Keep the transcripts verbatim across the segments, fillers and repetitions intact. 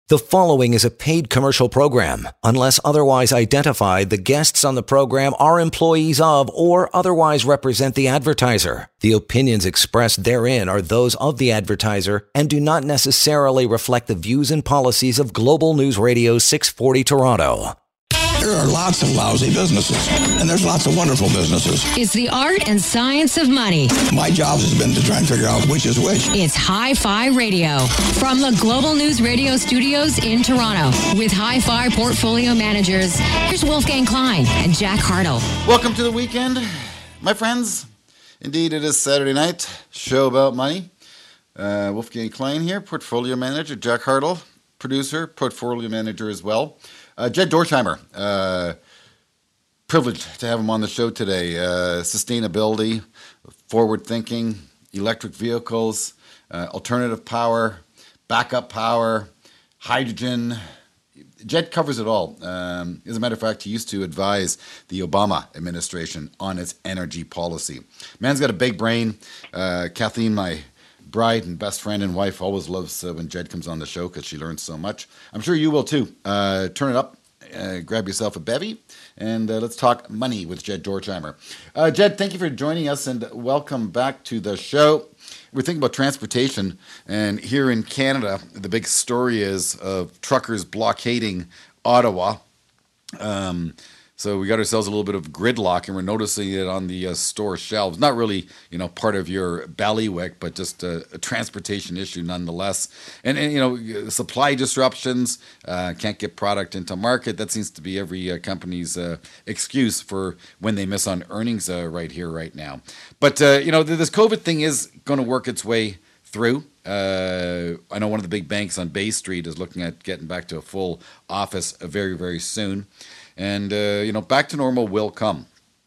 The following is a paid commercial program. Unless otherwise identified, the guests on the program are employees of or otherwise represent the advertiser. The opinions expressed therein are those of the advertiser and do not necessarily reflect the views and policies of Global News Radio six forty Toronto. There are lots of lousy businesses, and there's lots of wonderful businesses. It's the art and science of money. My job has been to try and figure out which is which. It's Hi-Fi Radio from the Global News Radio studios in Toronto. With Hi-Fi portfolio managers, here's Wolfgang Klein and Jack Hartle. Welcome to the weekend, my friends. Indeed, it is Saturday night, show about money. Uh, Wolfgang Klein here, portfolio manager. Jack Hartle, producer, portfolio manager as well. Uh, Jed Dorsheimer, uh, privileged to have him on the show today. Uh, sustainability, forward thinking, electric vehicles, uh, alternative power, backup power, hydrogen. Jed covers it all. Um, as a matter of fact, he used to advise the Obama administration on its energy policy. Man's got a big brain. Uh, Kathleen, my bride and best friend and wife, always loves uh, when Jed comes on the show because she learns so much. I'm sure you will too. Uh, turn it up, uh, grab yourself a bevy, and uh, let's talk money with Jed Dorsheimer. Uh, Jed, thank you for joining us and welcome back to the show. We're thinking about transportation, and here in Canada, the big story is of truckers blockading Ottawa. Um, So we got ourselves a little bit of gridlock, and we're noticing it on the uh, store shelves. Not really, you know, part of your bailiwick, but just a, a transportation issue nonetheless. And, and you know, supply disruptions, uh, can't get product into market. That seems to be every uh, company's uh, excuse for when they miss on earnings uh, right here, right now. But, uh, you know, this COVID thing is going to work its way through. Uh, I know one of the big banks on Bay Street is looking at getting back to a full office very, very soon. And, uh, you know, back to normal will come.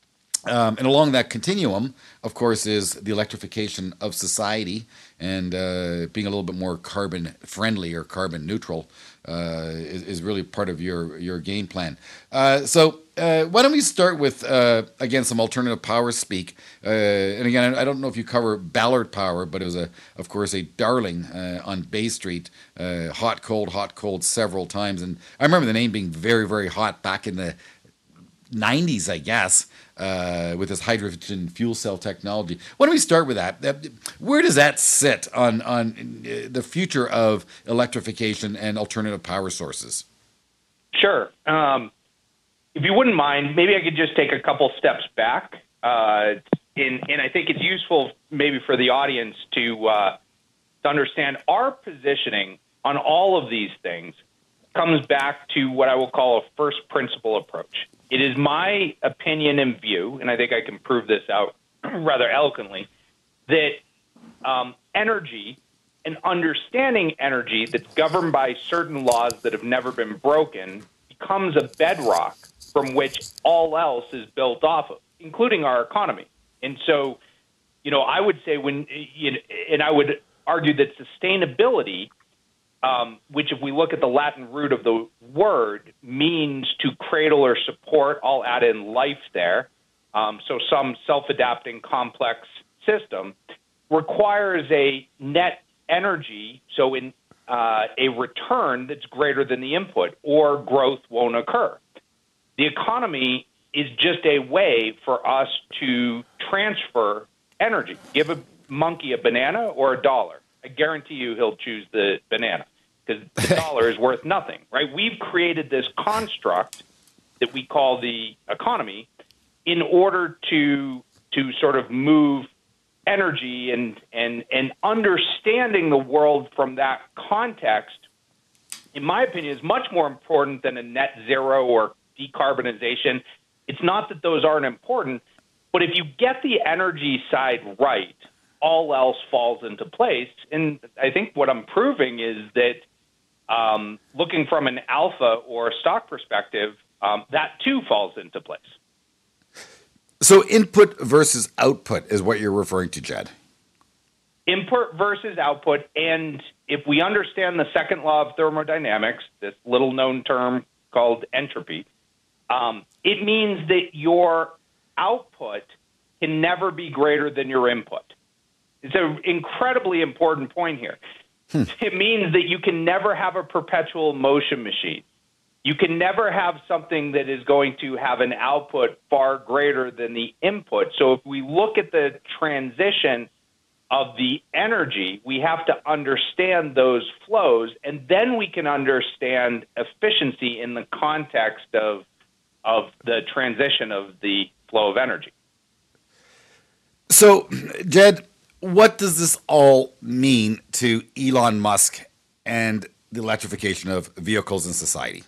Um, and along that continuum, of course, is the electrification of society and uh, being a little bit more carbon friendly or carbon neutral uh, is, is really part of your, your game plan. Uh, so uh, why don't we start with, uh, again, some alternative power speak. Uh, and again, I don't know if you cover Ballard Power, but it was, a, of course, a darling uh, on Bay Street, uh, hot, cold, hot, cold several times. And I remember the name being very, very hot back in the nineties, I guess, uh, with this hydrogen fuel cell technology. Why don't we start with that? Where does that sit on, on the future of electrification and alternative power sources? Sure. Um, if you wouldn't mind, maybe I could just take a couple steps back. Uh, in, and I think it's useful maybe for the audience to, uh, to understand our positioning on all of these things comes back to what I will call a first principle approach. It is my opinion and view, and I think I can prove this out rather eloquently, that um, energy and understanding energy that's governed by certain laws that have never been broken becomes a bedrock from which all else is built off of, including our economy. And so, you know, I would say when, you know, and I would argue that sustainability, Um, which if we look at the Latin root of the word, means to cradle or support. I'll add in life there. Um, so some self-adapting complex system requires a net energy, so in uh, a return that's greater than the input, or growth won't occur. The economy is just a way for us to transfer energy. Give a monkey a banana or a dollar. I guarantee you he'll choose the banana because the dollar is worth nothing, right? We've created this construct that we call the economy in order to to sort of move energy and and and understanding the world from that context, in my opinion, is much more important than a net zero or decarbonization. It's not that those aren't important, but if you get the energy side right, all else falls into place. And I think what I'm proving is that um, looking from an alpha or stock perspective, um, that too falls into place. So input versus output is what you're referring to, Jed. Input versus output. And if we understand the second law of thermodynamics, this little known term called entropy, um, it means that your output can never be greater than your input. It's an incredibly important point here. Hmm. It means that you can never have a perpetual motion machine. You can never have something that is going to have an output far greater than the input. So if we look at the transition of the energy, we have to understand those flows, and then we can understand efficiency in the context of of the transition of the flow of energy. So, Jed, what does this all mean to Elon Musk and the electrification of vehicles in society?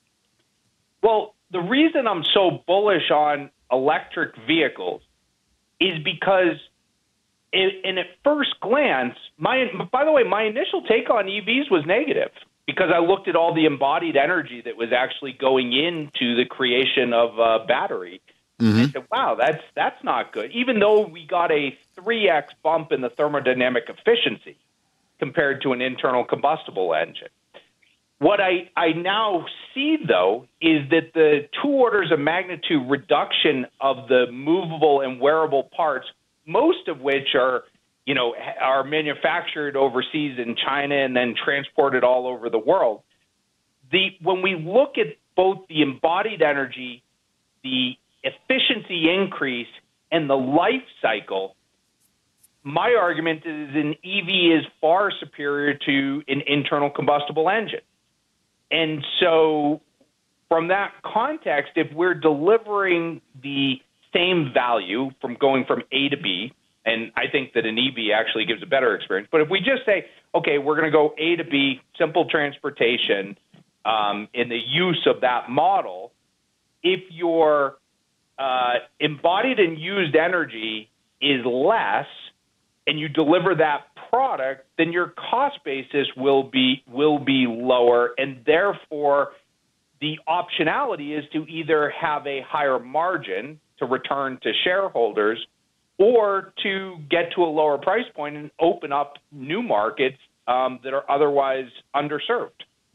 Well, the reason I'm so bullish on electric vehicles is because, in, in at first glance, my by the way, my initial take on E Vs was negative because I looked at all the embodied energy that was actually going into the creation of a battery. Mm-hmm. I said, wow, that's that's not good. Even though we got a three X bump in the thermodynamic efficiency compared to an internal combustible engine. What I, I now see, though, is that the two orders of magnitude reduction of the movable and wearable parts, most of which are, you know, are manufactured overseas in China and then transported all over the world. The when we look at both the embodied energy, the efficiency increase, and the life cycle, my argument is an E V is far superior to an internal combustible engine. And so from that context, if we're delivering the same value from going from A to B, and I think that an E V actually gives a better experience, but if we just say, okay, we're going to go A to B, simple transportation, um, in the use of that model, if your uh, embodied and used energy is less and you deliver that product, then your cost basis will be will be lower, and therefore the optionality is to either have a higher margin to return to shareholders or to get to a lower price point and open up new markets um, that are otherwise underserved.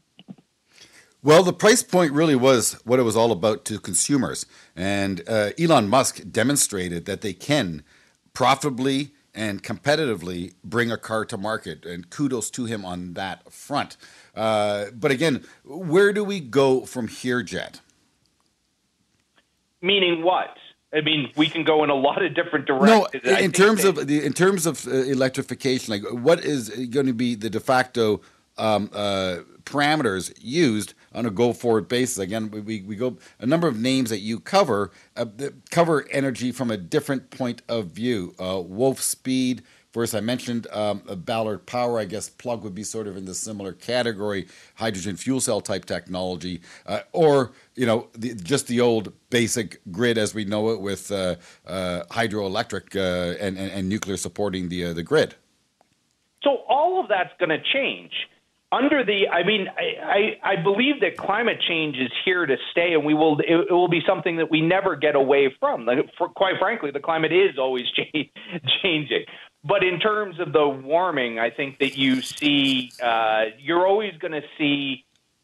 Well, the price point really was what it was all about to consumers, and uh, Elon Musk demonstrated that they can profitably and competitively bring a car to market, and kudos to him on that front. Uh, but again, where do we go from here, Jed? Meaning what? I mean, we can go in a lot of different directions. No, in terms that, of the in terms of uh, electrification, like what is going to be the de facto um, uh, parameters used on a go-forward basis? Again, we, we go a number of names that you cover uh, that cover energy from a different point of view. Uh, Wolfspeed, first I mentioned um, Ballard Power. I guess Plug would be sort of in the similar category. Hydrogen fuel cell type technology, uh, or you know, the, just the old basic grid as we know it with uh, uh, hydroelectric uh, and, and and nuclear supporting the uh, the grid. So all of that's going to change. Under the, I mean, I, I, I believe that climate change is here to stay, and we will. It, it will be something that we never get away from. Like, for, quite frankly, the climate is always change, changing. But in terms of the warming, I think that you see, uh, you're always going to see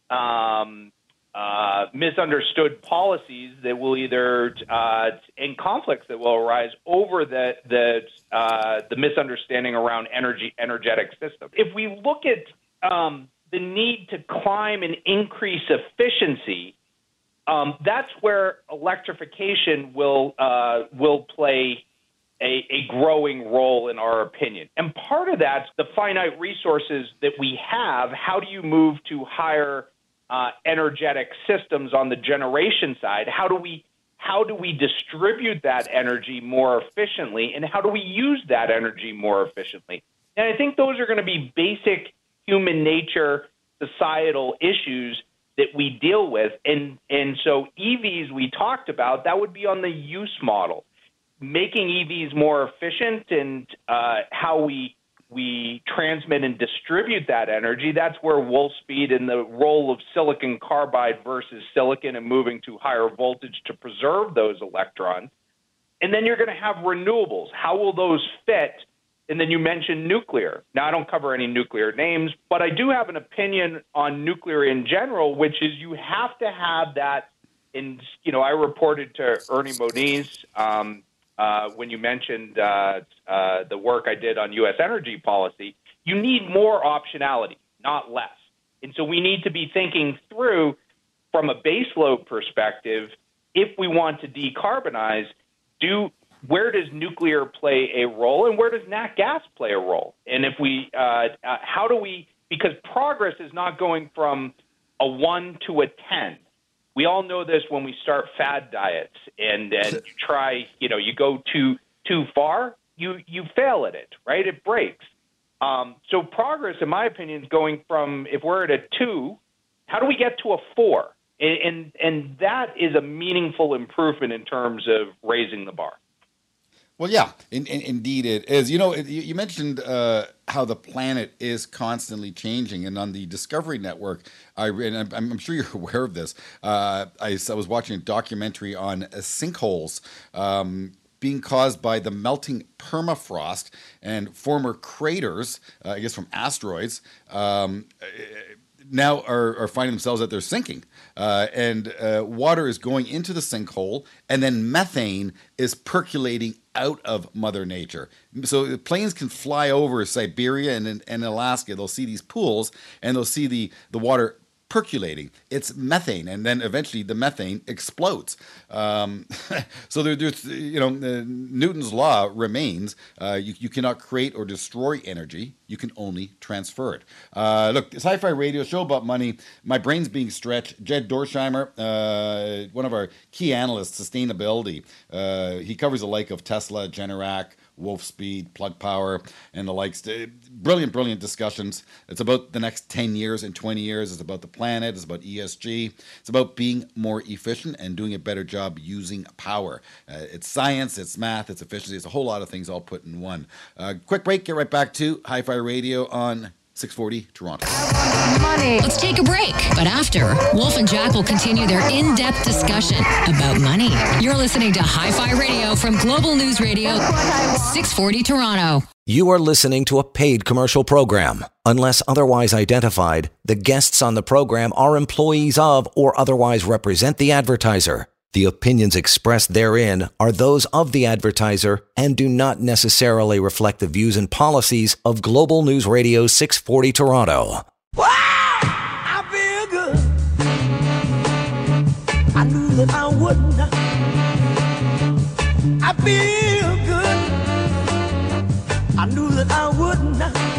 um, uh, misunderstood policies that will either, uh, in conflicts that will arise over the the uh, the misunderstanding around energy energetic systems. If we look at Um, the need to climb and increase efficiency, um, that's where electrification will uh, will play a, a growing role in our opinion. And part of that's the finite resources that we have. How do you move to higher uh, energetic systems on the generation side? How do we how do we distribute that energy more efficiently, and how do we use that energy more efficiently? And I think those are going to be basic human nature, societal issues that we deal with. And and so E Vs we talked about, that would be on the use model, making E Vs more efficient and uh, how we we transmit and distribute that energy. That's where Wolfspeed and the role of silicon carbide versus silicon and moving to higher voltage to preserve those electrons. And then you're going to have renewables. How will those fit? And then you mentioned nuclear. Now, I don't cover any nuclear names, but I do have an opinion on nuclear in general, which is you have to have that in, you know, I reported to Ernie Moniz um, uh, when you mentioned uh, uh, the work I did on U S energy policy. you need more optionality, not less. And so we need to be thinking through, from a baseload perspective, if we want to decarbonize, do where does nuclear play a role, and where does nat gas play a role? And if we, uh, uh, how do we? Because progress is not going from a one to a ten. We all know this when we start fad diets, and and you try, you know, you go too too far, you you fail at it, right? It breaks. Um, so progress, in my opinion, is going from, if we're at a two, how do we get to a four? And, and and that is a meaningful improvement in terms of raising the bar. Well, yeah, in, in, indeed it is. You know, you, you mentioned uh, how the planet is constantly changing, and on the Discovery Network, I and I'm, I'm sure you're aware of this. Uh, I, I was watching a documentary on uh, sinkholes um, being caused by the melting permafrost and former craters, uh, I guess from asteroids. Um, now are, are finding themselves that they're sinking. Uh, and uh, water is going into the sinkhole, and then methane is percolating out of Mother Nature. So the planes can fly over Siberia and, and Alaska. They'll see these pools, and they'll see the, the water percolating. It's methane, and then eventually the methane explodes. Um, so there, there's, you know, uh, Newton's law remains. Uh, you, you cannot create or destroy energy. You can only transfer it. Uh, look, it's Hi-Fi Radio, show about money. My brain's being stretched. Jed Dorsheimer, uh, one of our key analysts, sustainability. Uh, he covers the like of Tesla, Generac, Wolfspeed, Plug Power, and the likes. Brilliant, brilliant discussions. It's about the next ten years and twenty years. It's about the planet. It's about E S G. It's about being more efficient and doing a better job using power. Uh, it's science, it's math, it's efficiency. It's a whole lot of things all put in one. Uh, quick break. Get right back to Hi-Fi Radio on six forty Toronto. Money. Let's take a break. But after, Wolf and Jack will continue their in-depth discussion about money. You're listening to Hi-Fi Radio from Global News Radio, six forty Toronto. You are listening to a paid commercial program. Unless otherwise identified, the guests on the program are employees of or otherwise represent the advertiser. The opinions expressed therein are those of the advertiser and do not necessarily reflect the views and policies of Global News Radio six forty Toronto. Wow! I feel good. I knew that I wouldn't. I feel good. I knew that I wouldn't.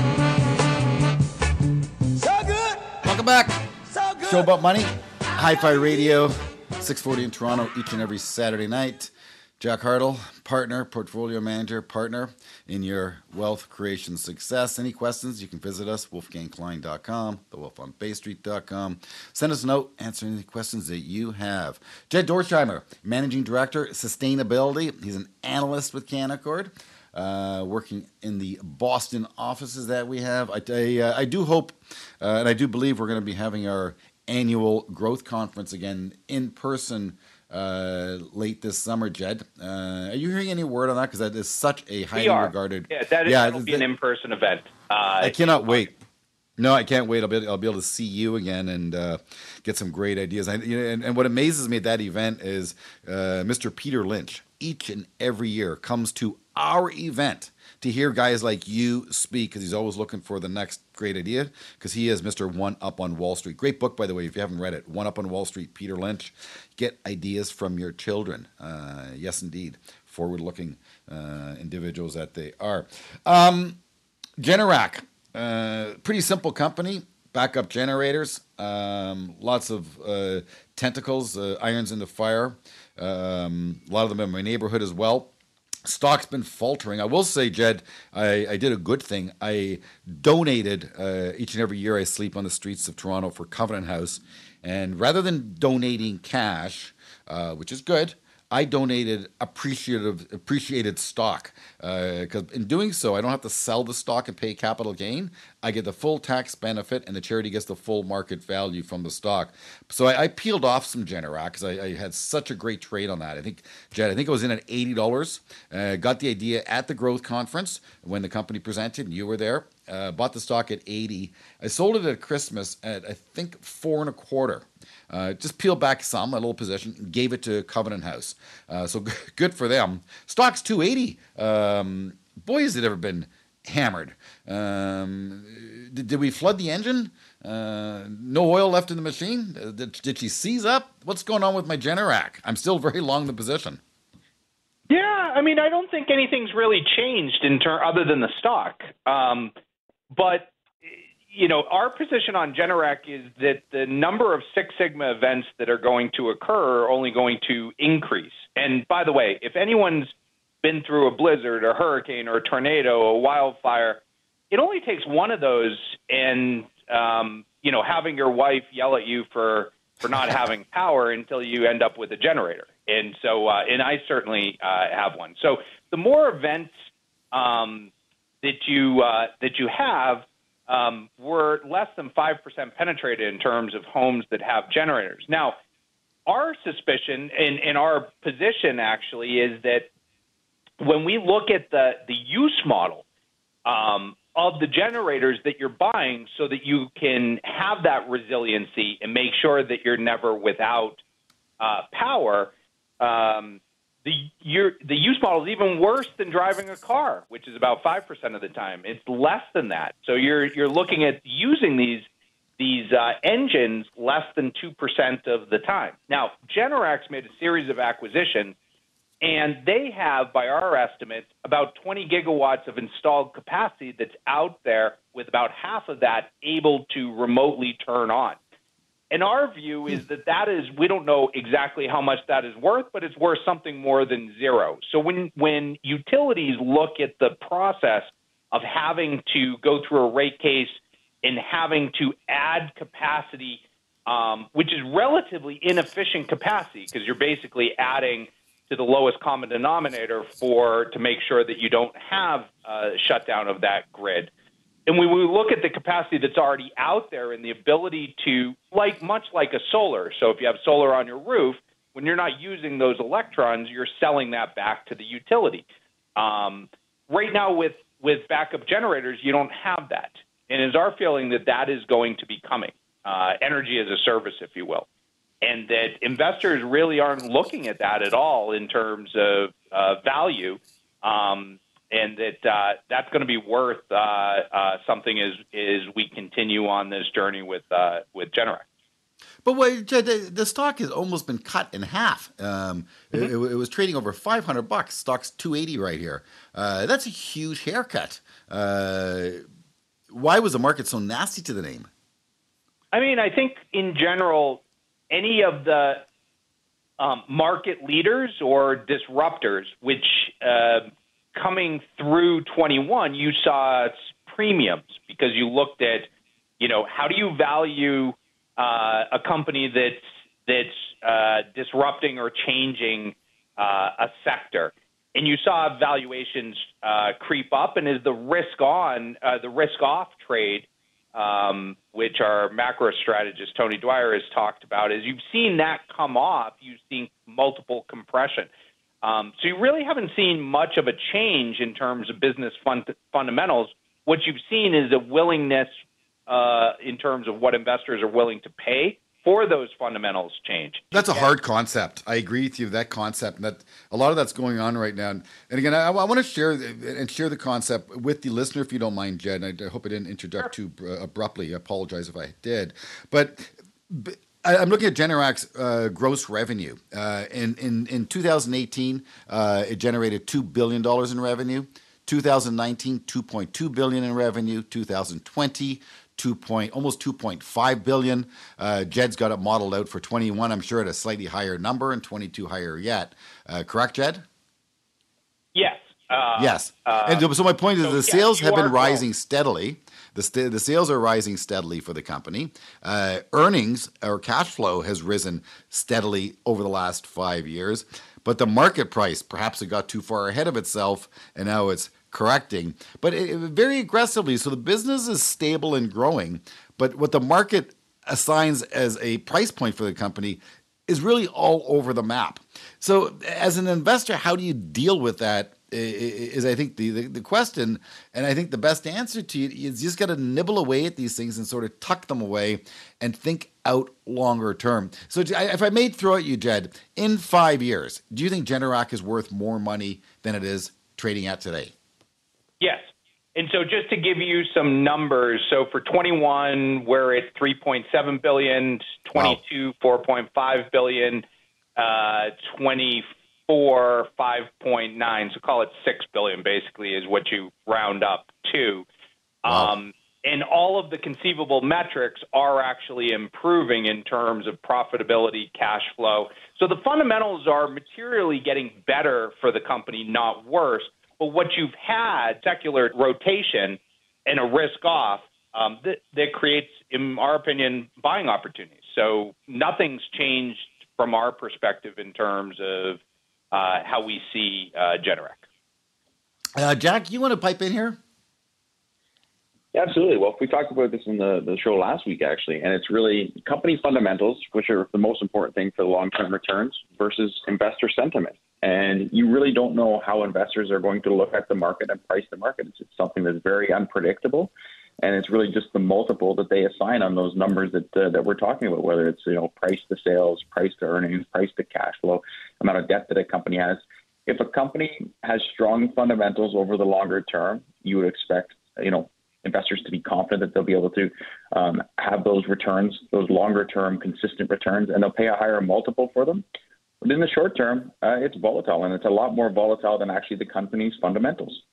So good. Welcome back. So good. Show about money. Hi-Fi Radio. six forty in Toronto each and every Saturday night. Jack Hartle, partner, portfolio manager, partner in your wealth creation success. Any questions, you can visit us, wolfgang klein dot com, the wolf on bay street dot com. Send us a note, answer any questions that you have. Jed Dorsheimer, managing director, sustainability. He's an analyst with Canaccord, uh, working in the Boston offices that we have. I, I, uh, I do hope, uh, and I do believe we're going to be having our annual growth conference again in person uh, late this summer, Jed. Uh, are you hearing any word on that? Because that is such a highly regarded. Yeah, that is yeah, that'll be an in-person event. Uh, I cannot wait. No, I can't wait. I'll be I'll be able to see you again and uh, get some great ideas. I, you know, and, and what amazes me at that event is uh, Mister Peter Lynch. Each and every year comes to our event to hear guys like you speak, because he's always looking for the next great idea, because he is Mister One Up on Wall Street. Great book, by the way, if you haven't read it. One Up on Wall Street, Peter Lynch. Get ideas from your children. Uh, yes, indeed. Forward-looking uh, individuals that they are. Um, Generac, uh, pretty simple company. Backup generators, um, lots of uh, tentacles, uh, irons in the fire. Um, a lot of them in my neighborhood as well. Stock's been faltering. I will say, Jed, I, I did a good thing. I donated uh, each and every year I sleep on the streets of Toronto for Covenant House. And rather than donating cash, uh, which is good, I donated appreciative, appreciated stock, because uh, in doing so, I don't have to sell the stock and pay capital gain. I get the full tax benefit, and the charity gets the full market value from the stock. So I, I peeled off some Generac because I, I had such a great trade on that. I think, Jed, I think I was in at eighty dollars. Uh, got the idea at the growth conference when the company presented, and you were there. Uh, bought the stock at eighty. I sold it at Christmas at, I think, four and a quarter. Uh, just peeled back some, a little position, gave it to Covenant House. Uh, so g- good for them. Stock's two eighty. Um, boy, has it ever been hammered. Um, did, did we flood the engine? Uh, no oil left in the machine? Uh, did, did she seize up? What's going on with my Generac? I'm still very long the position. Yeah, I mean, I don't think anything's really changed in ter- other than the stock. Um, but, you know, our position on Generac is that the number of Six Sigma events that are going to occur are only going to increase. And by the way, if anyone's been through a blizzard, a hurricane, or a tornado, a wildfire, it only takes one of those and, um, you know, having your wife yell at you for, for not having power until you end up with a generator. And so, uh, and I certainly uh, have one. So the more events um, that you uh, that you have, um, we're less than five percent penetrated in terms of homes that have generators. Now, our suspicion and, and our position actually is that when we look at the, the use model um, of the generators that you're buying so that you can have that resiliency and make sure that you're never without uh, power, um, the, your, the use model is even worse than driving a car, which is about five percent of the time. It's less than that. So you're, you're looking at using these these uh, engines less than two percent of the time. Now, Generac's made a series of acquisitions, and they have, by our estimates, about twenty gigawatts of installed capacity that's out there, with about half of that able to remotely turn on. And our view is that that is, we don't know exactly how much that is worth, but it's worth something more than zero. So when, when utilities look at the process of having to go through a rate case and having to add capacity, um, which is relatively inefficient capacity, because you're basically adding to the lowest common denominator for to make sure that you don't have a shutdown of that grid. And when we look at the capacity that's already out there and the ability to, like much like a solar, so if you have solar on your roof, when you're not using those electrons, you're selling that back to the utility. Um, right now with, with backup generators, you don't have that. And it's our feeling that that is going to be coming, uh, energy as a service, if you will. And that investors really aren't looking at that at all in terms of uh, value, um, and that uh, that's going to be worth uh, uh, something as, as we continue on this journey with uh, with Generac. But wait, Jed, the, the stock has almost been cut in half. Um, mm-hmm. it, it was trading over five hundred bucks. Stock's two eighty right here. Uh, that's a huge haircut. Uh, why was the market so nasty to the name? I mean, I think in general, any of the um, market leaders or disruptors, which uh, coming through twenty-one, you saw premiums because you looked at, you know, how do you value uh, a company that's that's uh, disrupting or changing uh, a sector, and you saw valuations uh, creep up, and as the risk on uh, the risk off trade, Um, which our macro strategist Tony Dwyer has talked about, is you've seen that come off. You've seen multiple compression. Um, so you really haven't seen much of a change in terms of business fund- fundamentals. What you've seen is a willingness uh, in terms of what investors are willing to pay for those fundamentals change. That's a hard concept. I agree with you with that concept. And that a lot of that's going on right now. And again, I, I want to share and share the concept with the listener, if you don't mind, Jed. And I, I hope I didn't interject sure. too abruptly. I apologize if I did. But, but I, I'm looking at Generac's uh, gross revenue. Uh, in, in, in two thousand eighteen, uh, it generated two billion dollars in revenue. two thousand nineteen, two point two billion dollars in revenue. two thousand twenty, two point almost two point five billion. Uh, Jed's got it modeled out for twenty-one. I'm sure at a slightly higher number, and twenty-two higher yet. Uh, correct, Jed? Yes. Uh, yes. Uh, and so my point is, so the yes, sales have been rising wrong. steadily. The st- the sales are rising steadily for the company. Uh, earnings or cash flow has risen steadily over the last five years. But the market price, perhaps it got too far ahead of itself, and now it's correcting, but it, very aggressively. So the business is stable and growing, but what the market assigns as a price point for the company is really all over the map. So as an investor, how do you deal with that is, I think, the, the, the question. And I think the best answer to it is you just got to nibble away at these things and sort of tuck them away and think out longer term. So if I may throw at you, Jed, in five years, do you think Generac is worth more money than it is trading at today? Yes. And so just to give you some numbers, so for twenty-one, we're at three point seven billion dollars, twenty-two, wow. four point five billion dollars, uh, twenty-four, five point nine, so call it six billion dollars basically is what you round up to. Wow. Um, and all of the conceivable metrics are actually improving in terms of profitability, cash flow. So the fundamentals are materially getting better for the company, not worse. But what you've had, secular rotation and a risk off, um, that, that creates, in our opinion, buying opportunities. So nothing's changed from our perspective in terms of uh, how we see uh, Generac. Uh, Jack, you want to pipe in here? Yeah, absolutely. Well, we talked about this in the, the show last week, actually, and it's really company fundamentals, which are the most important thing for the long-term returns, versus investor sentiment. And you really don't know how investors are going to look at the market and price the market. It's, it's something that's very unpredictable, and it's really just the multiple that they assign on those numbers that uh, that we're talking about, whether it's, you know, price to sales, price to earnings, price to cash flow, amount of debt that a company has. If a company has strong fundamentals over the longer term, you would expect, you know, investors to be confident that they'll be able to um, have those returns, those longer-term consistent returns, and they'll pay a higher multiple for them. But in the short term, uh, it's volatile, and it's a lot more volatile than actually the company's fundamentals.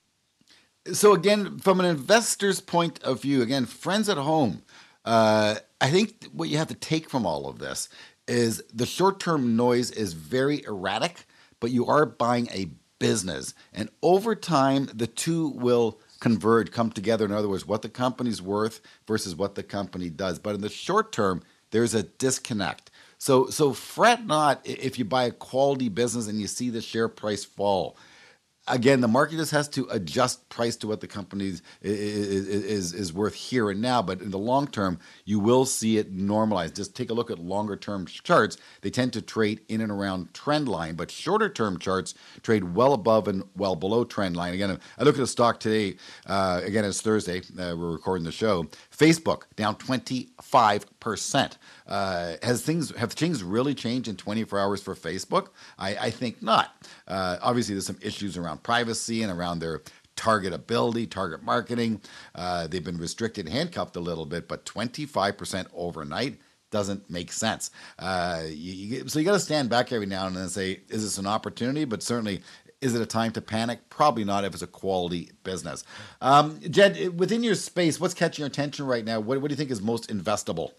So again, from an investor's point of view, again, friends at home, uh, I think what you have to take from all of this is the short-term noise is very erratic, but you are buying a business. And over time, the two will converge, come together. In other words, what the company's worth versus what the company does. But in the short term, there's a disconnect. So so fret not if you buy a quality business and you see the share price fall. Again, the market just has to adjust price to what the company is, is, is, is worth here and now. But in the long term, you will see it normalize. Just take a look at longer term charts. They tend to trade in and around trend line, but shorter term charts trade well above and well below trend line. Again, I look at the stock today. Uh, again, it's Thursday. Uh, we're recording the show. Facebook down twenty-five percent. Uh, has things have things really changed in twenty-four hours for Facebook? I, I think not. Uh, obviously, there's some issues around privacy and around their targetability, target marketing. Uh, they've been restricted, handcuffed a little bit, but twenty-five percent overnight doesn't make sense. Uh, you, you, so you got to stand back every now and then and say, is this an opportunity? But certainly, is it a time to panic? Probably not if it's a quality business. Um, Jed, within your space, what's catching your attention right now? What, what do you think is most investable?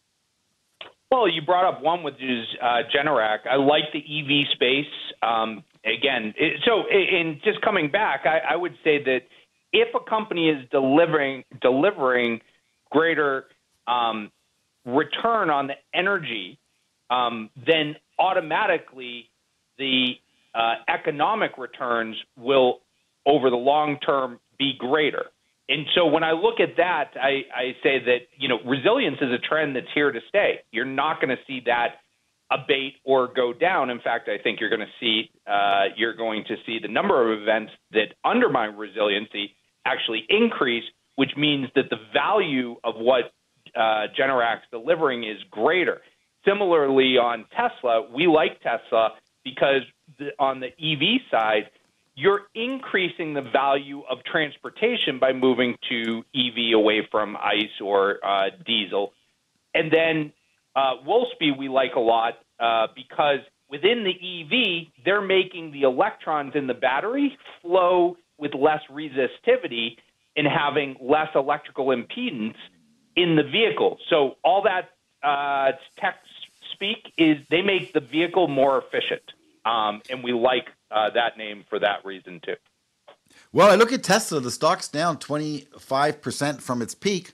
Well, you brought up one, which is uh, Generac. I like the E V space. Um, again, it, so in just coming back, I, I would say that if a company is delivering delivering greater um, return on the energy, um, then automatically the uh, economic returns will, over the long term, be greater. And so when I look at that, I, I say that, you know, resilience is a trend that's here to stay. You're not going to see that abate or go down. In fact, I think you're going to see uh, you're going to see the number of events that undermine resiliency actually increase, which means that the value of what uh, Generac's delivering is greater. Similarly, on Tesla, we like Tesla because the, on the E V side, you're increasing the value of transportation by moving to E V away from ICE or uh, diesel. And then uh, Wolfspeed we like a lot uh, because within the E V, they're making the electrons in the battery flow with less resistivity and having less electrical impedance in the vehicle. So all that uh, tech speak is they make the vehicle more efficient. Um, and we like uh, that name for that reason, too. Well, I look at Tesla. The stock's down twenty-five percent from its peak.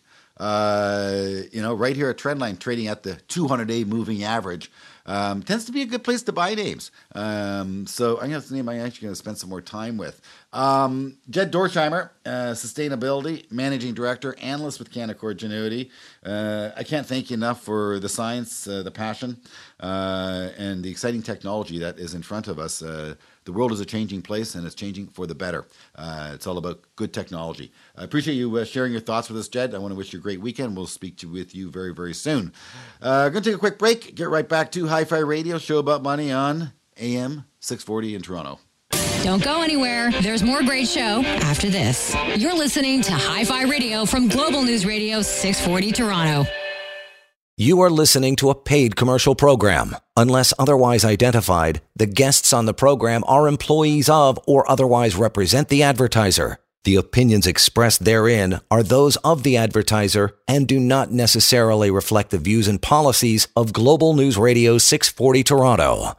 Uh, you know, right here at Trendline, trading at the two hundred day moving average. Um, tends to be a good place to buy names. Um, so I'm going to name I'm actually going to spend some more time with. Um, Jed Dorsheimer, uh, Sustainability Managing Director, Analyst with Canaccord Genuity. Uh, I can't thank you enough for the science, uh, the passion, uh, and the exciting technology that is in front of us. Uh, the world is a changing place, and it's changing for the better. Uh, it's all about good technology. I appreciate you uh, sharing your thoughts with us, Jed. I want to wish you a great weekend. We'll speak to with you very, very soon. Uh, going to take a quick break. Get right back to Hi-Fi Radio, show about money on A M six forty in Toronto. Don't go anywhere. There's more great show after this. You're listening to Hi-Fi Radio from Global News Radio six forty Toronto. You are listening to a paid commercial program. Unless otherwise identified, the guests on the program are employees of or otherwise represent the advertiser. The opinions expressed therein are those of the advertiser and do not necessarily reflect the views and policies of Global News Radio six forty Toronto.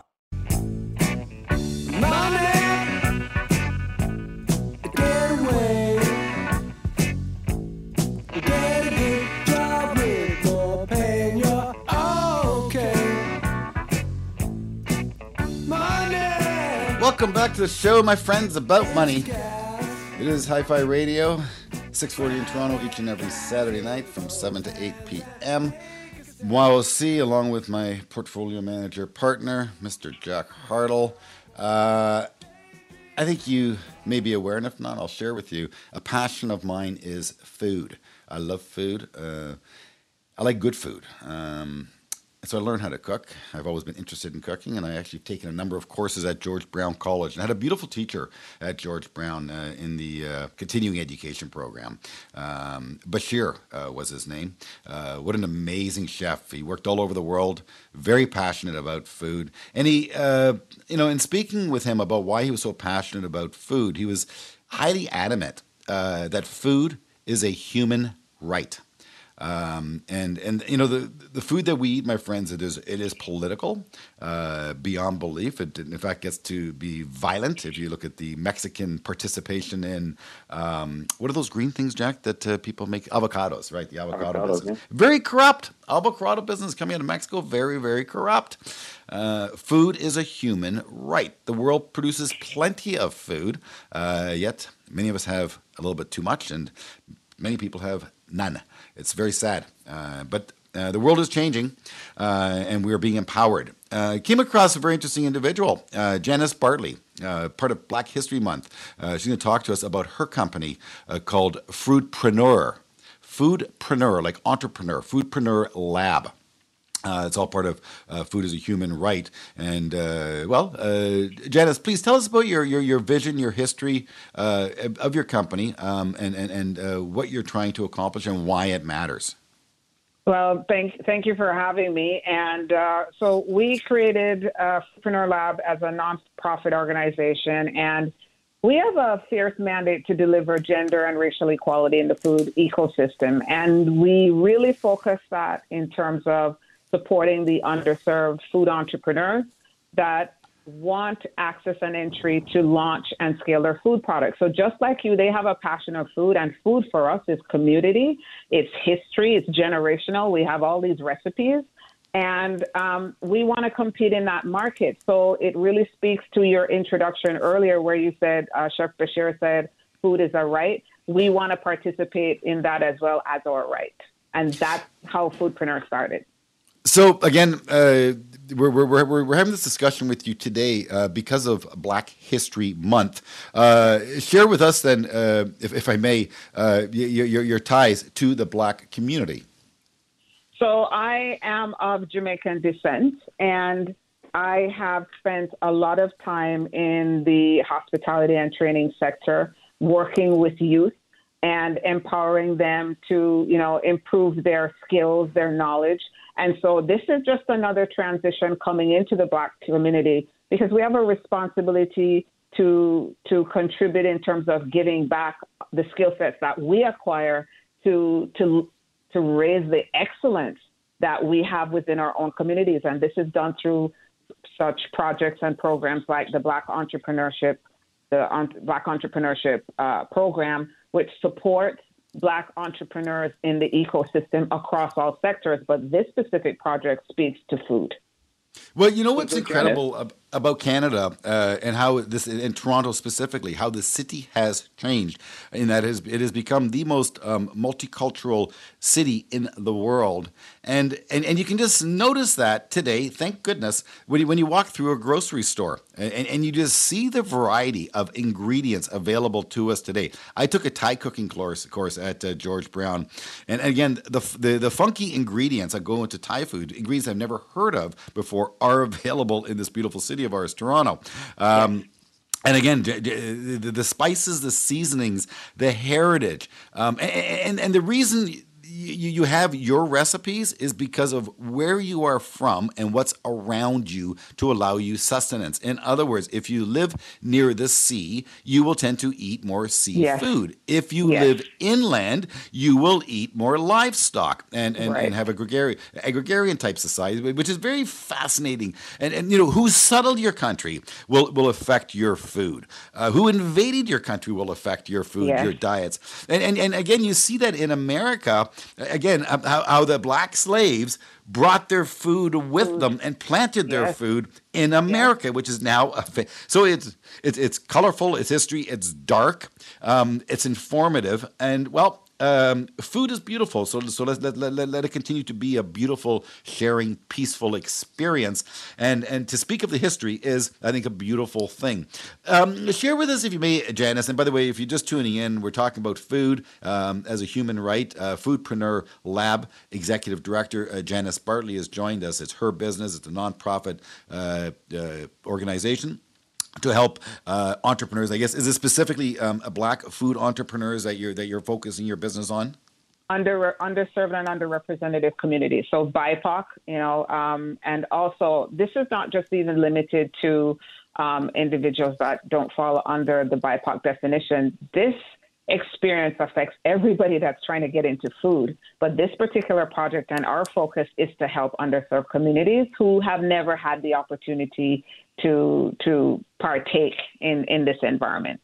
Welcome back to the show, my friends, about money. It is Hi-Fi Radio, six forty in Toronto, each and every Saturday night from seven to eight p.m. Moi C, along with my portfolio manager partner, Mister Jack Hartle. Uh, I think you may be aware, and if not, I'll share with you. A passion of mine is food. I love food. Uh, I like good food. Um, So I learned how to cook. I've always been interested in cooking, and I actually have taken a number of courses at George Brown College. And I had a beautiful teacher at George Brown uh, in the uh, continuing education program. Um, Bashir uh, was his name. Uh, what an amazing chef. He worked all over the world, very passionate about food. And he, uh, you know, in speaking with him about why he was so passionate about food, he was highly adamant uh, that food is a human right. Um, and, and, you know, the, the food that we eat, my friends, it is, it is political, uh, beyond belief. It, in fact, gets to be violent. If you look at the Mexican participation in, um, what are those green things, Jack, that uh, people make? Avocados, right? The avocado Avocados, business. yeah. Very corrupt. Avocado business coming out of Mexico, very, very corrupt. Uh, food is a human right. The world produces plenty of food, uh, yet many of us have a little bit too much, and many people have none. It's very sad. Uh, but uh, the world is changing, uh, and we are being empowered. Uh, came across a very interesting individual, uh, Janice Bartley, uh, part of Black History Month. Uh, she's going to talk to us about her company uh, called Foodpreneur. Foodpreneur, like entrepreneur, Foodpreneur Lab. Uh, it's all part of uh, food as a human right. And, uh, well, uh, Janice, please tell us about your your, your vision, your history uh, of your company, um, and, and, and uh, what you're trying to accomplish and why it matters. Well, thank thank you for having me. And uh, so we created uh, Foodpreneur Lab as a nonprofit organization, and we have a fierce mandate to deliver gender and racial equality in the food ecosystem. And we really focus that in terms of supporting the underserved food entrepreneurs that want access and entry to launch and scale their food products. So just like you, they have a passion of food, and food for us is community, it's history, it's generational. We have all these recipes, and um, we want to compete in that market. So it really speaks to your introduction earlier where you said, uh, Chef Bashir said, food is a right. We want to participate in that as well as our right. And that's how Foodpreneur started. So again, uh, we're, we're we're we're having this discussion with you today uh, because of Black History Month. Uh, share with us then, uh, if if I may, uh, your, your your ties to the Black community. So I am of Jamaican descent, and I have spent a lot of time in the hospitality and training sector, working with youth and empowering them to, you know, improve their skills, their knowledge. And so this is just another transition coming into the Black community, because we have a responsibility to to contribute in terms of giving back the skill sets that we acquire to to to raise the excellence that we have within our own communities. And this is done through such projects and programs like the Black Entrepreneurship, the Black Entrepreneurship uh, Program, which supports Black entrepreneurs in the ecosystem across all sectors. But this specific project speaks to food. Well, you know what's incredible ab- about Canada uh, and how this, in Toronto specifically, how the city has changed, in that it has, it has become the most um, multicultural city in the world. And, and and you can just notice that today, thank goodness, when you, when you walk through a grocery store and, and you just see the variety of ingredients available to us today. I took a Thai cooking course, course at uh, George Brown. And again, the, the, the funky ingredients that go into Thai food, ingredients I've never heard of before, are available in this beautiful city of ours, Toronto. Um, And again, the, the spices, the seasonings, the heritage, um, and, and the reason you, you have your recipes is because of where you are from and what's around you to allow you sustenance. In other words, if you live near the sea, you will tend to eat more seafood. Yes. If you yes. live inland, you will eat more livestock and, and, right. and have a gregarian, agrarian type society, which is very fascinating. And, and you know, who settled your country will, will affect your food. Uh, who invaded your country will affect your food, yes. your diets. And, and, and again, you see that in America. Again, how, how the black slaves brought their food with food. them and planted their yes. food in America, yes. which is now a fa- so it's it's it's colorful, it's history, it's dark, um, it's informative, and well. Um, food is beautiful, so so let, let, let, let it continue to be a beautiful, sharing, peaceful experience. And and to speak of the history is, I think, a beautiful thing. Um, share with us, if you may, Janice. And by the way, if you're just tuning in, we're talking about food um, as a human right. Uh, Foodpreneur Lab Executive Director uh, Janice Bartley has joined us. It's her business. It's a nonprofit uh, uh, organization to help uh, entrepreneurs. I guess, is it specifically um, black food entrepreneurs that you're that you're focusing your business on? Under underserved and underrepresented communities, so B I P O C, you know, um, and also this is not just even limited to um, individuals that don't fall under the B I P O C definition. This experience affects everybody that's trying to get into food. But this particular project and our focus is to help underserved communities who have never had the opportunity to to partake in, in this environment.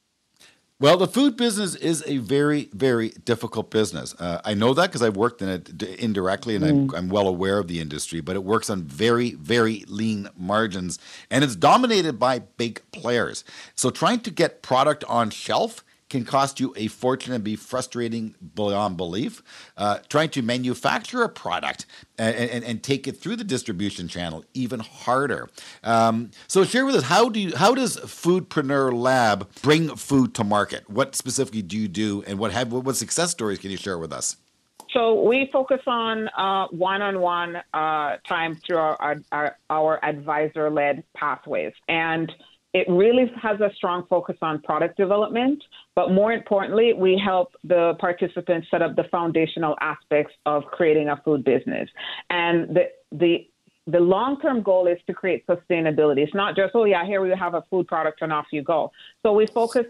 Well, the food business is a very, very difficult business. Uh, I know that because I've worked in it indirectly, and mm. I'm, I'm well aware of the industry, but it works on very, very lean margins, and it's dominated by big players. So trying to get product on shelf can cost you a fortune and be frustrating beyond belief. Uh, trying to manufacture a product and, and, and take it through the distribution channel, even harder. Um, so share with us, how do you, how does Foodpreneur Lab bring food to market? What specifically do you do, and what have what success stories can you share with us? So we focus on uh, one-on-one uh, time through our, our, our advisor-led pathways. And it really has a strong focus on product development, but more importantly, we help the participants set up the foundational aspects of creating a food business. And the the the long-term goal is to create sustainability. It's not just, oh yeah, here we have a food product and off you go. So we focus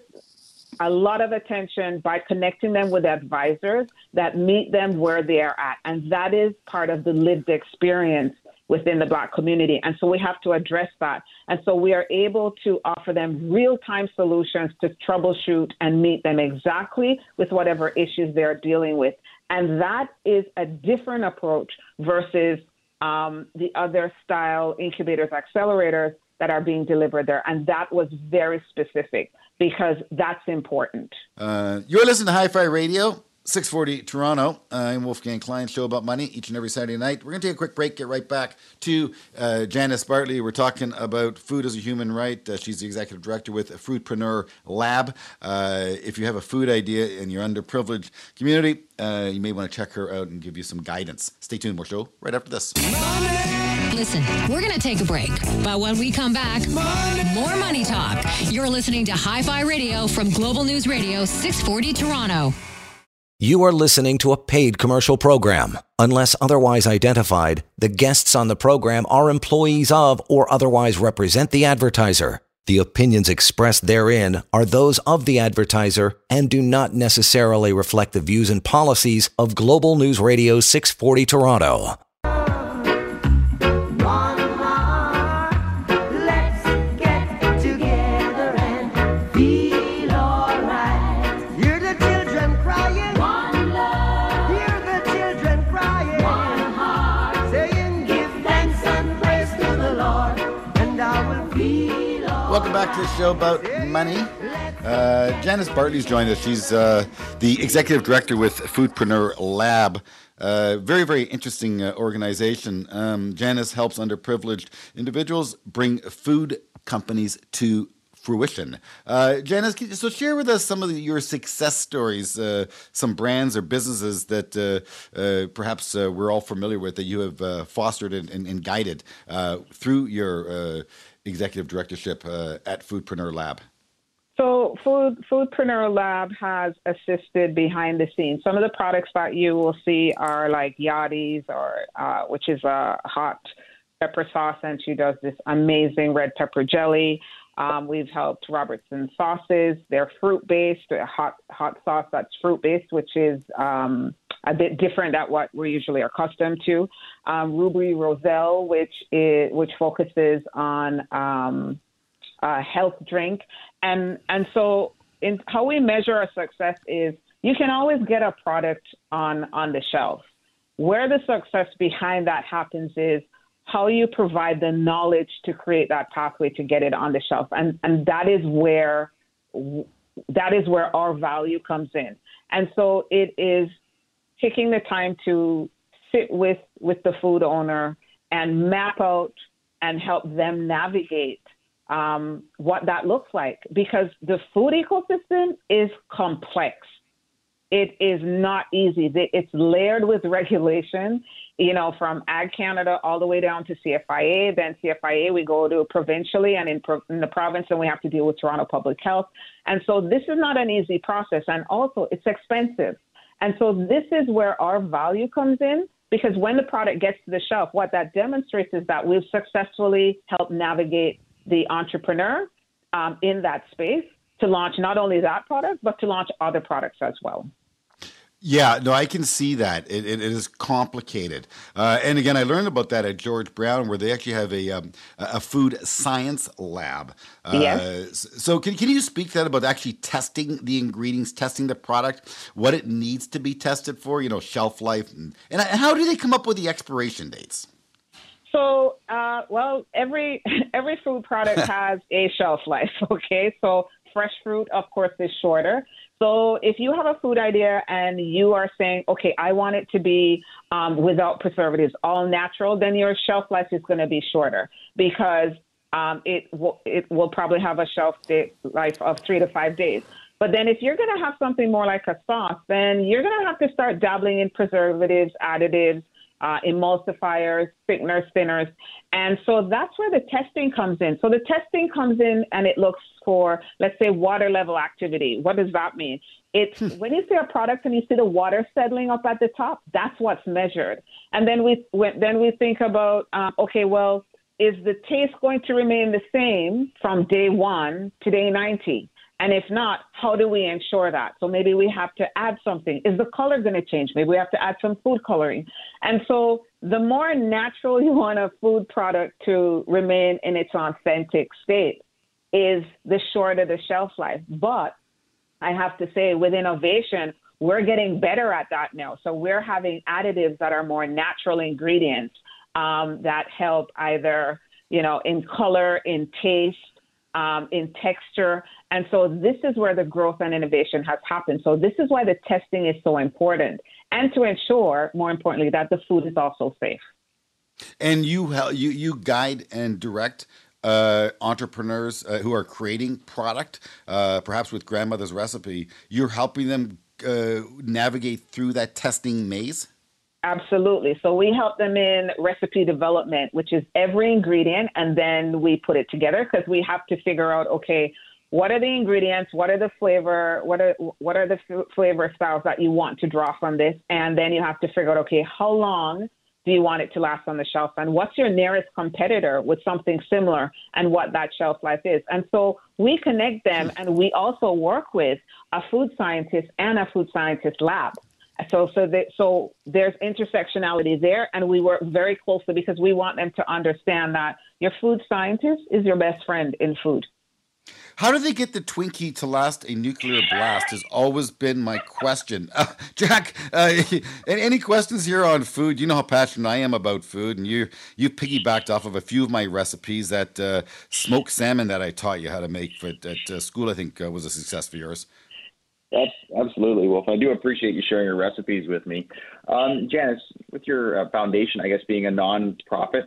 a lot of attention by connecting them with advisors that meet them where they are at. And that is part of the lived experience within the Black community. And so we have to address that. And so we are able to offer them real-time solutions to troubleshoot and meet them exactly with whatever issues they're dealing with. And that is a different approach versus um, the other style incubators, accelerators that are being delivered there. And that was very specific because that's important. Uh, you're listening to Hi-Fi Radio. six forty Toronto. Uh, I'm Wolfgang Klein, show about money each and every Saturday night. We're going to take a quick break, get right back to uh, Janice Bartley. We're talking about food as a human right. Uh, she's the executive director with Foodpreneur Lab. Uh, if you have a food idea in your underprivileged community, uh, you may want to check her out and give you some guidance. Stay tuned, more show right after this. Listen, we're going to take a break, but when we come back, more money talk. You're listening to Hi-Fi Radio from Global News Radio, six forty Toronto. You are listening to a paid commercial program. Unless otherwise identified, the guests on the program are employees of or otherwise represent the advertiser. The opinions expressed therein are those of the advertiser and do not necessarily reflect the views and policies of Global News Radio six forty Toronto. Welcome back to the show about money. Uh, Janice Bartley's joined us. She's uh, the executive director with Foodpreneur Lab. Uh, very, very interesting uh, organization. Um, Janice helps underprivileged individuals bring food companies to fruition. Uh, Janice, can, so share with us some of the, your success stories, uh, some brands or businesses that uh, uh, perhaps uh, we're all familiar with that you have uh, fostered and, and, and guided uh, through your uh, executive directorship uh, at Foodpreneur Lab. So Food Foodpreneur Lab has assisted behind the scenes. Some of the products that you will see are like Yadi's, or uh, which is a hot pepper sauce, and she does this amazing red pepper jelly. Um, we've helped Robertson Sauces. They're fruit-based, a hot hot sauce that's fruit-based, which is um, a bit different than what we're usually accustomed to. Um, Ruby Roselle, which is which focuses on um, a health drink. And and so in how we measure our success is you can always get a product on, on the shelf. Where the success behind that happens is how you provide the knowledge to create that pathway to get it on the shelf. And and that is where that is where our value comes in. And so it is taking the time to sit with, with the food owner and map out and help them navigate Um, what that looks like, because the food ecosystem is complex. It is not easy. It's layered with regulation, you know, from Ag Canada all the way down to C F I A. Then C F I A, we go to provincially, and in, in the province, and we have to deal with Toronto Public Health. And so this is not an easy process. And also, it's expensive. And so this is where our value comes in, because when the product gets to the shelf, what that demonstrates is that we've successfully helped navigate the entrepreneur um, in that space to launch not only that product, but to launch other products as well. Yeah, no, I can see that. It, it, it is complicated. Uh, and again, I learned about that at George Brown, where they actually have a um, a food science lab. Uh, yes. So can, can you speak to that about actually testing the ingredients, testing the product, what it needs to be tested for, you know, shelf life, and, and how do they come up with the expiration dates? So, uh, well, every every food product has a shelf life, okay? So fresh fruit, of course, is shorter. So if you have a food idea and you are saying, okay, I want it to be um, without preservatives, all natural, then your shelf life is going to be shorter, because um, it will, it will probably have a shelf life of three to five days. But then if you're going to have something more like a sauce, then you're going to have to start dabbling in preservatives, additives, Uh, emulsifiers, thickeners, thinners. And so that's where the testing comes in. So the testing comes in and it looks for, let's say, water level activity. What does that mean? It's when you see a product and you see the water settling up at the top, that's what's measured. And then we then we think about, um, okay, well, is the taste going to remain the same from day one to day ninety? And if not, how do we ensure that? So maybe we have to add something. Is the color going to change? Maybe we have to add some food coloring. And so the more natural you want a food product to remain in its authentic state, is the shorter the shelf life. But I have to say, with innovation, we're getting better at that now. So we're having additives that are more natural ingredients um, that help either, you know, in color, in taste, Um, in texture. And so this is where the growth and innovation has happened. So this is why the testing is so important, and to ensure, more importantly, that the food is also safe. And you you you guide and direct uh, entrepreneurs uh, who are creating product, uh, perhaps with grandmother's recipe. You're helping them uh, navigate through that testing maze? Absolutely. So we help them in recipe development, which is every ingredient, and then we put it together, because we have to figure out, okay, what are the ingredients? What are the flavor? What are what are the f- flavor styles that you want to draw from this? And then you have to figure out, okay, how long do you want it to last on the shelf? And what's your nearest competitor with something similar, and what that shelf life is? And so we connect them, and we also work with a food scientist and a food scientist lab. So so, that, so there's intersectionality there, and we work very closely because we want them to understand that your food scientist is your best friend in food. How do they get the Twinkie to last a nuclear blast has always been my question. Uh, Jack, uh, any questions here on food? You know how passionate I am about food, and you you piggybacked off of a few of my recipes. That uh, smoked salmon that I taught you how to make for, at uh, school, I think, uh, was a success for yours. That's absolutely, Wolf. I do appreciate you sharing your recipes with me. Um, Janice, with your uh, foundation, I guess, being a non-profit,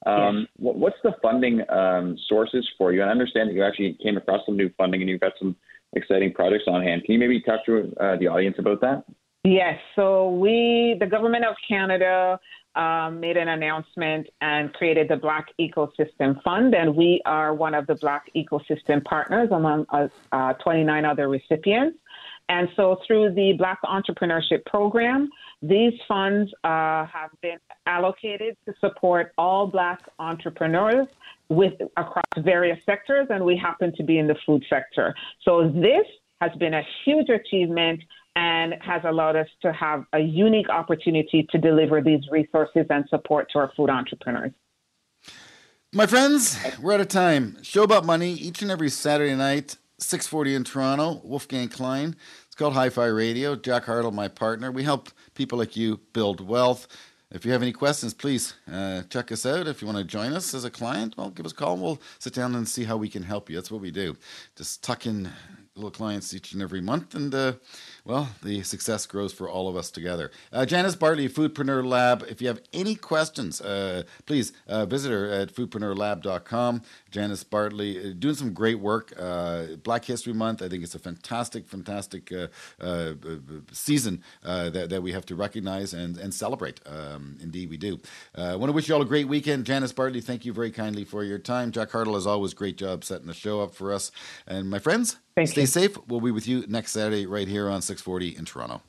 Um, what, what's the funding um, sources for you? And I understand that you actually came across some new funding and you've got some exciting projects on hand. Can you maybe talk to uh, the audience about that? Yes. So we, the Government of Canada, um, made an announcement and created the Black Ecosystem Fund, and we are one of the Black Ecosystem partners among us, uh, twenty-nine other recipients. And so through the Black Entrepreneurship Program, these funds uh, have been allocated to support all Black entrepreneurs with across various sectors, and we happen to be in the food sector. So this has been a huge achievement and has allowed us to have a unique opportunity to deliver these resources and support to our food entrepreneurs. My friends, we're out of time. Show About Money each and every Saturday night, six forty in Toronto. Wolfgang Klein. It's called Hi-Fi Radio. Jack Hartle, my partner. We help people like you build wealth. If you have any questions, please uh, check us out. If you want to join us as a client, well, give us a call and we'll sit down and see how we can help you. That's what we do. Just tuck in little clients each and every month, and uh, well, the success grows for all of us together. Uh, Janice Bartley, Foodpreneur Lab. If you have any questions, uh, please uh, visit her at foodpreneur lab dot com. Janice Bartley, uh, doing some great work. Uh, Black History Month, I think it's a fantastic, fantastic uh, uh, season uh, that, that we have to recognize and, and celebrate. Um, indeed, we do. I uh, want to wish you all a great weekend. Janice Bartley, thank you very kindly for your time. Jack Hartle, as always, great job setting the show up for us. And my friends, Thank stay you. safe. We'll be with you next Saturday right here on six forty in Toronto.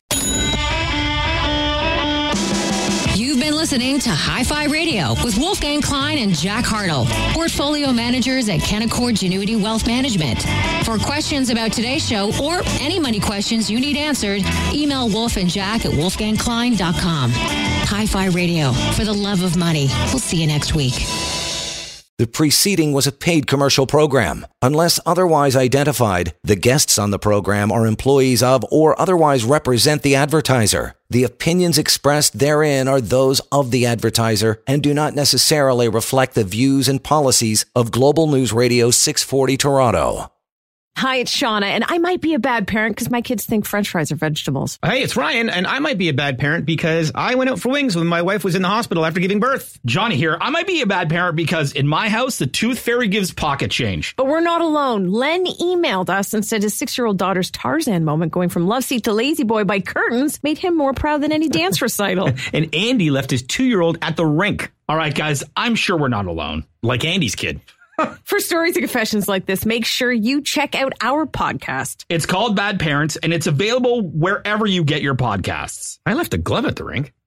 You've been listening to Hi-Fi Radio with Wolfgang Klein and Jack Hartle, portfolio managers at Canaccord Genuity Wealth Management. For questions about today's show or any money questions you need answered, email Wolf and Jack at wolfgang klein dot com. Hi-Fi Radio, for the love of money. We'll see you next week. The preceding was a paid commercial program. Unless otherwise identified, the guests on the program are employees of or otherwise represent the advertiser. The opinions expressed therein are those of the advertiser and do not necessarily reflect the views and policies of Global News Radio six forty Toronto. Hi, it's Shauna, and I might be a bad parent because my kids think French fries are vegetables. Hey, it's Ryan, and I might be a bad parent because I went out for wings when my wife was in the hospital after giving birth. Johnny here. I might be a bad parent because in my house, the tooth fairy gives pocket change. But we're not alone. Len emailed us and said his six-year-old daughter's Tarzan moment going from love seat to lazy boy by curtains made him more proud than any dance recital. And Andy left his two-year-old at the rink. All right, guys, I'm sure we're not alone. Like Andy's kid. For stories and confessions like this, make sure you check out our podcast. It's called Bad Parents, and it's available wherever you get your podcasts. I left a glove at the rink.